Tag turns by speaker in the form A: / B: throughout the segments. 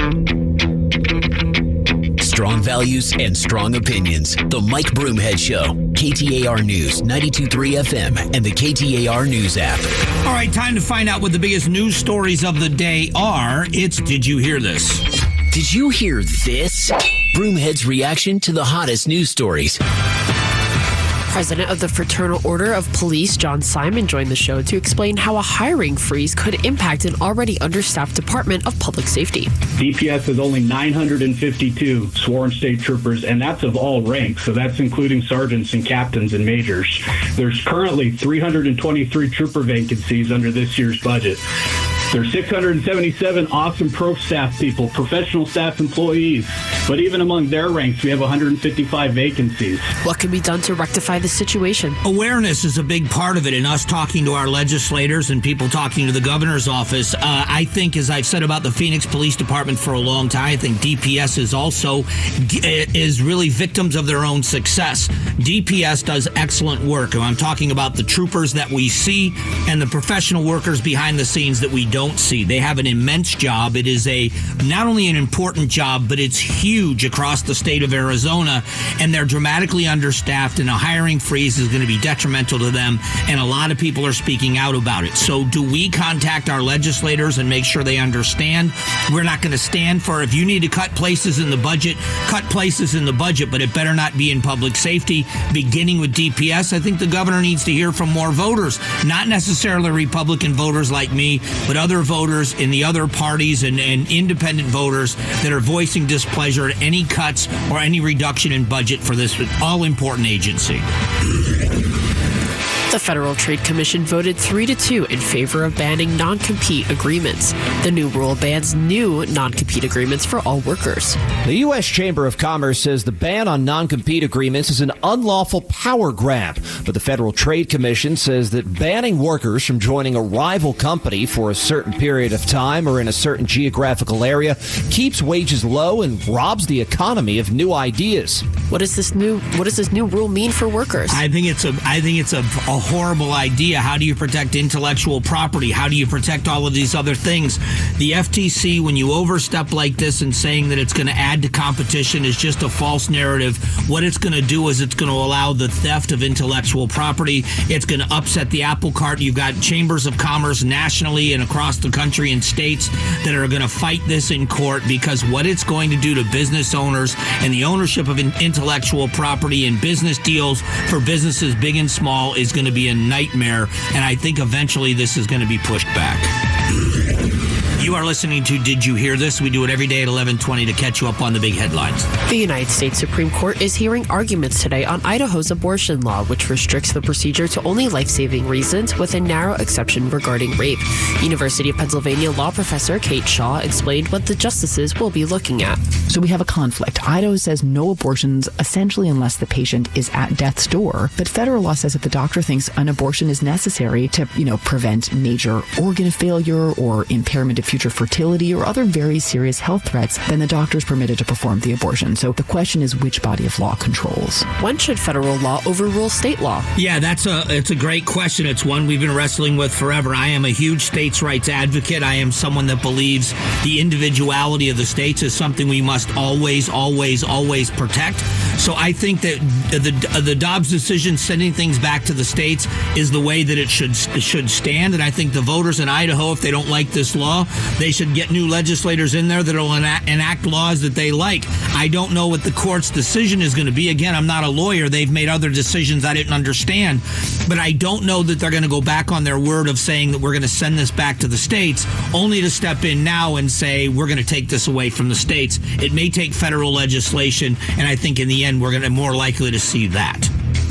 A: Strong values and strong opinions. The Mike Broomhead Show. KTAR News, 92.3 FM, and the KTAR News app.
B: All right, time to find out what the biggest news stories of the day are. It's Did You Hear This?
A: Did you hear this? Broomhead's reaction to the hottest news stories.
C: President of the Fraternal Order of Police, John Simon, joined the show to explain how a hiring freeze could impact an already understaffed Department of Public Safety.
D: DPS has only 952 sworn state troopers, and that's of all ranks, so that's including sergeants and captains and majors. There's currently 323 trooper vacancies under this year's budget. There's 677 awesome pro staff people, professional staff employees. But even among their ranks, we have 155 vacancies.
C: What can be done to rectify the situation?
B: Awareness is a big part of it, and us talking to our legislators and people talking to the governor's office. I think, as I've said about the Phoenix Police Department for a long time, I think DPS is also is really victims of their own success. DPS does excellent work, and I'm talking about the troopers that we see and the professional workers behind the scenes that we don't see. They have an immense job. It is not only an important job, but it's huge across the state of Arizona, and they're dramatically understaffed, and a hiring freeze is going to be detrimental to them, and a lot of people are speaking out about it. So do we contact our legislators and make sure they understand? We're not going to stand for, if you need to cut places in the budget, cut places in the budget, but it better not be in public safety, beginning with DPS. I think the governor needs to hear from more voters, not necessarily Republican voters like me, but other voters in the other parties and independent voters that are voicing displeasure at any cuts or any reduction in budget for this all-important agency.
C: The Federal Trade Commission voted 3-2 in favor of banning non-compete agreements. The new rule bans new non-compete agreements for all workers.
E: The U.S. Chamber of Commerce says the ban on non-compete agreements is an unlawful power grab. But the Federal Trade Commission says that banning workers from joining a rival company for a certain period of time or in a certain geographical area keeps wages low and robs the economy of new ideas.
C: What does this new rule mean for workers?
B: I think it's a horrible idea. How do you protect intellectual property? How do you protect all of these other things? The FTC, when you overstep like this and saying that it's going to add to competition, is just a false narrative. What it's going to do is it's going to allow the theft of intellectual property. It's going to upset the apple cart. You've got chambers of commerce nationally and across the country and states that are going to fight this in court, because what it's going to do to business owners and the ownership of intellectual property and business deals for businesses big and small is going to be a nightmare, and I think eventually this is going to be pushed back. You are listening to Did You Hear This? We do it every day at 11:20 to catch you up on the big headlines.
C: The United States Supreme Court is hearing arguments today on Idaho's abortion law, which restricts the procedure to only life-saving reasons with a narrow exception regarding rape. University of Pennsylvania law professor Kate Shaw explained what the justices will be looking at.
F: So we have a conflict. Idaho says no abortions, essentially unless the patient is at death's door. But federal law says if the doctor thinks an abortion is necessary to, prevent major organ failure or impairment of future fertility or other very serious health threats, then the doctor is permitted to perform the abortion. So the question is which body of law controls.
C: When should federal law overrule state law?
B: Yeah, it's a great question. It's one we've been wrestling with forever. I am a huge states' rights advocate. I am someone that believes the individuality of the states is something we must always, always, always protect. So I think that the Dobbs decision, sending things back to the states, is the way that it should stand. And I think the voters in Idaho, if they don't like this law, they should get new legislators in there that will enact laws that they like. I don't know what the court's decision is going to be. Again, I'm not a lawyer. They've made other decisions I didn't understand. But I don't know that they're going to go back on their word of saying that we're going to send this back to the states, only to step in now and say we're going to take this away from the states. It may take federal legislation, and I think in the end we're going to more likely to see that.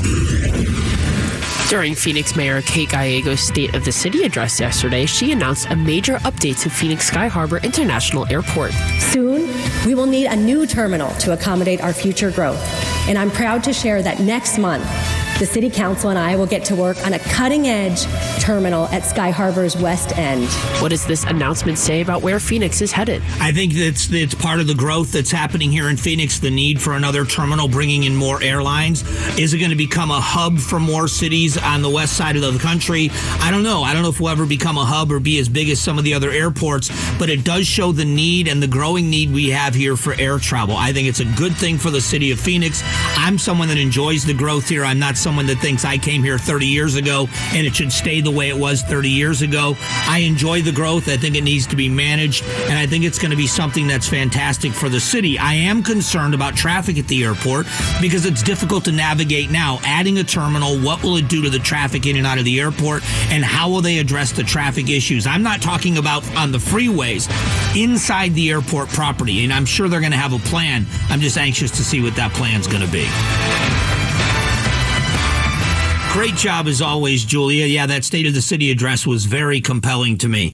C: During Phoenix Mayor Kate Gallego's State of the City address yesterday, she announced a major update to Phoenix Sky Harbor International Airport.
G: Soon, we will need a new terminal to accommodate our future growth. And I'm proud to share that next month, the City Council and I will get to work on a cutting-edge terminal at Sky Harbor's west end.
C: What does this announcement say about where Phoenix is headed?
B: I think it's part of the growth that's happening here in Phoenix, the need for another terminal, bringing in more airlines. Is it going to become a hub for more cities on the west side of the country? I don't know. I don't know if we'll ever become a hub or be as big as some of the other airports, but it does show the need and the growing need we have here for air travel. I think it's a good thing for the city of Phoenix. I'm someone that enjoys the growth here. I'm not someone that thinks I came here 30 years ago and it should stay the way it was 30 years ago. I enjoy the growth. I think it needs to be managed, and I think it's going to be something that's fantastic for the city. I am concerned about traffic at the airport because it's difficult to navigate now. Adding a terminal, what will it do to the traffic in and out of the airport, and how will they address the traffic issues? I'm not talking about on the freeways, inside the airport property, and I'm sure they're going to have a plan. I'm just anxious to see what that plan's going to be. Great job as always, Julia. Yeah, that State of the City address was very compelling to me.